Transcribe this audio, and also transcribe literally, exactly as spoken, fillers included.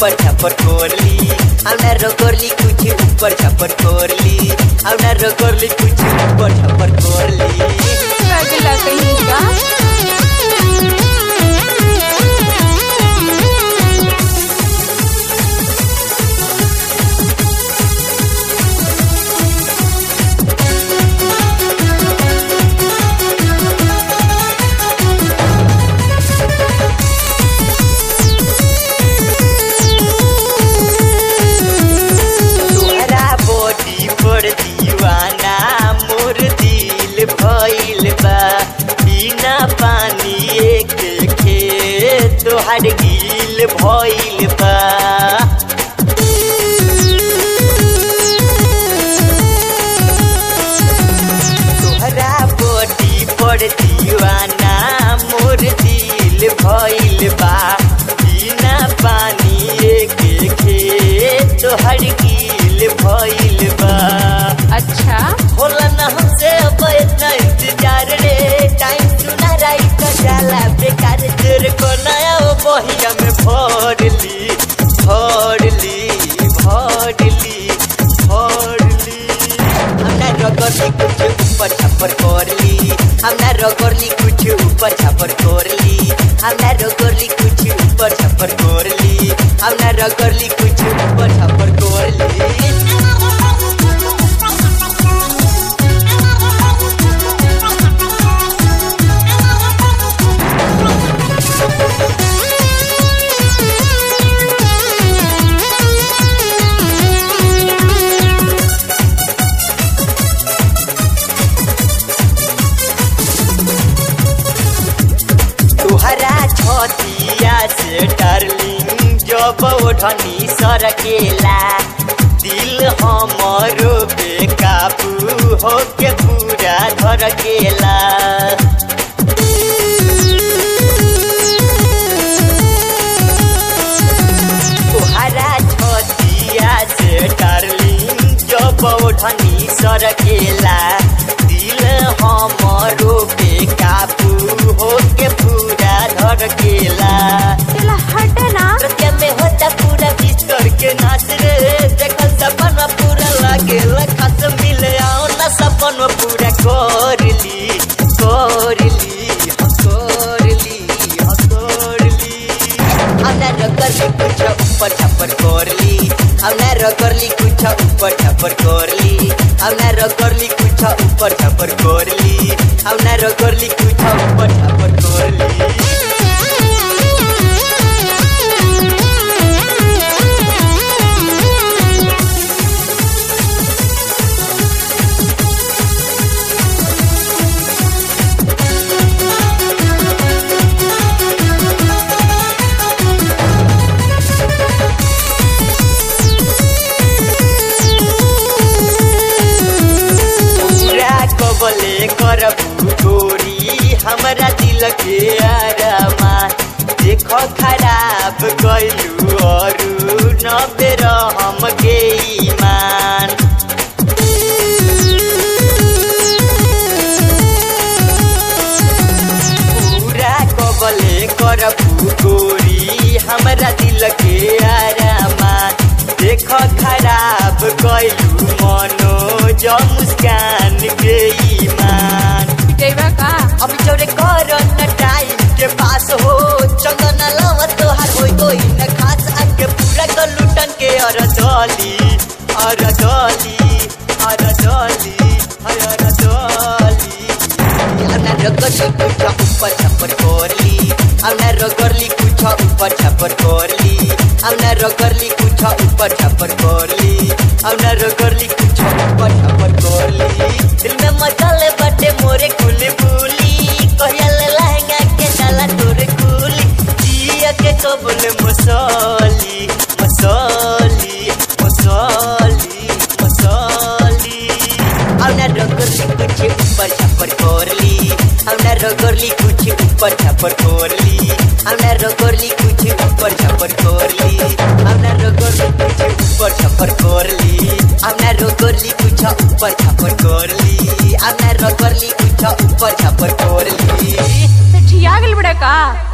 ऊपर छापर कोरली हमने रोकोरली कुछ ऊपर छापर कोरली हमने रोकोरली कुछ ऊपर छापर कोरली अगला कहीं का दीवाना मोर दिल भइल बा बिना पानी के खेत तोहर गिल भइल बा तोहरा बॉडी पर दीवाना मोर दिल भइल बा बिना पानी के खेत तोहर गिल भइल बा। अच्छा होला ना हमसे अब इतना इंतजार रे टाइम सुना राई का जाला बेकार तेरे को नया वो बहिया में भरली भरली भरली भरली हमने रगड़ली कुछ ऊपर छापर कोरली हमने रगड़ली कुछ ऊपर छापर कोरली हमने रगड़ली कुछ ऊपर छापर कोरली हमने रगड़ली कुछ ऊपर छापर कोरली। तुहरा छतिया से डार्लिंग जब ओढ़नी सरकेला दिल हमरो बेकाबू होके पूरा धड़केला। तुहरा छतिया से डार्लिंग जब ओढ़नी सरकेला दिल हमरो बेकाबू होके पूरा धड़केला। चला हटना सत्य में होता पूरा बिस्तर के नाच रे देखल सपना पूरा लागेला खास मिले आओ ना सपना पूरा कोरली कोरली कोरली कोरली हमने रगड़ली कुछ ऊपर छापर कोरली हमने रगड़ली कुछ ऊपर छापर कोरली हमने रगड़ली कुछ ऊपर छापर कोरली हमने रगड़ली कुछ ऊपर छापर कोरली। बोले करबू गोरी हमरा दिल के आरामा देखो खराब कैलू और न बेर हम के ईमान। पूरा कबले करबू गोरी हमरा दिल के आरामा देखो खराब कैलू मनो जो मुस्कान के ईमान। देवा का अब चोरे करो न टाइम के पास हो चंदन लावा तोहार होई कोई न खास आके पूरा कर लुटन के और डोली और डोली और डोली और डोली हमने रगड़ली कुछ ऊपर छापर कोरली हमने रगड़ली कुछ ऊपर छापर कोरली हमने रगड़ली कुछ ऊपर छापर कोरली हमने रगड़ली कुछ ऊपर छापर कोरली। दिल में मचले बटे मोरे कुली बुली कहिया ले लहंगा के डाला तोरे कुली जिया के कबले मसाली मसाली मसाली मसाली हमने रगड़ली कुछ ऊपर छापर कोरली हमने रगड़ली कुछ ऊपर छापर कोरली हमने रगड़ली कुछ ऊपर छापर कोरली हमने रगड़ली कुछ ऊपर छापर कोरली हमने रगड़ली कुछ ऊपर छापर कोरली हमने रगड़ली कुछ ऊपर छापर कोरली। तो ठिया गल बड़ा का।